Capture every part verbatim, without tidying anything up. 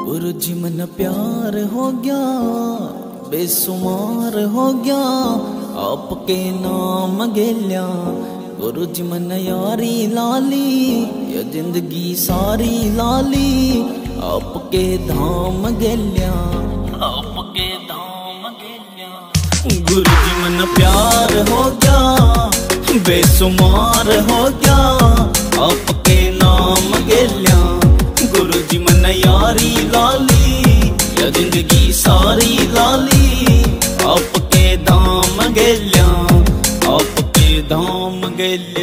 गुरु जी मन प्यार हो गया, बेसुमार हो गया, आपके नाम गेल्या। गुरु जी मन यारी लाली, ये जिंदगी सारी लाली, आपके धाम गेल्या, आपके धाम गेल्या। गुरु जी मन प्यार हो गया, बेसुमार हो गया, आपके नाम गेल्या। गुरु जी मन यारी लाली, या जिंदगी सारी लाली, आपके धाम गेल्या, आपके धाम गेल्या।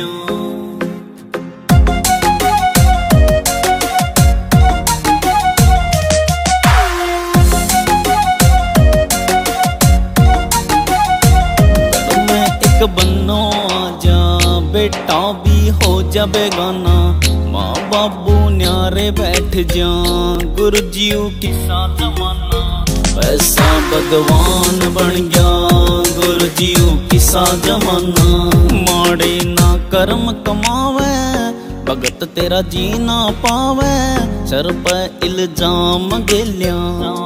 बनो आजा बेटा भी हो जा बेगाना, माँ बाबू न्यारे बैठ जा, गुरु जी किसा जमाना। पैसा भगवान बन गया, गुरु जी किसा जमाना। माड़े ना कर्म कमावे, भगत तेरा जी ना पावे, सर पे इल्जाम गेल्या।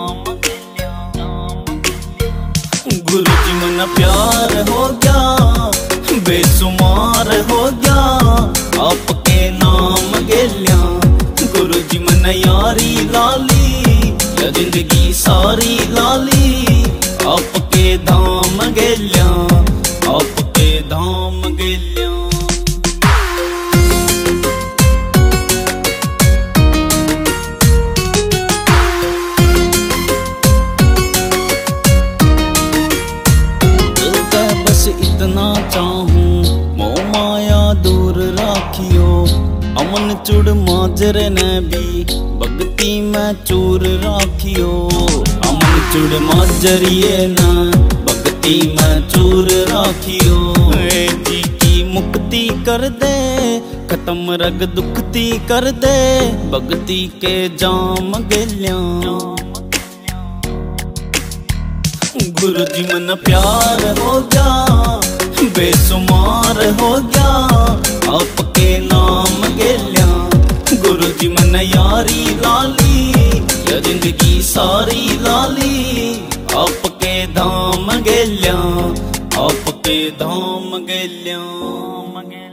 गुरु जी मन प्यार हो गया, बेसुमार हो गया, आपके नाम गेल्या। गुरु जी मन यारी लाली, या जिंदगी सारी लाली, आपके धाम गेल्या, आपके धाम गेल्या। इतना चाहूं मोह माया दूर राखियो, अमन चुड़ माजरे ने भी भक्ति में चूर राखियो। अमन चुड़ माजरिए ना भक्ति में चूर राखियो। जी की मुक्ति कर दे, खत्म रग दुखती कर दे, भक्ति के जाम गेल्या। गुरु जी मन प्यार हो गया, बेसुमार हो गया, आपके नाम गेल्या। गुरु जी मन यारी लाली, या जिंदगी सारी लाली, आपके धाम गेल्या, आपके धाम गेल्या।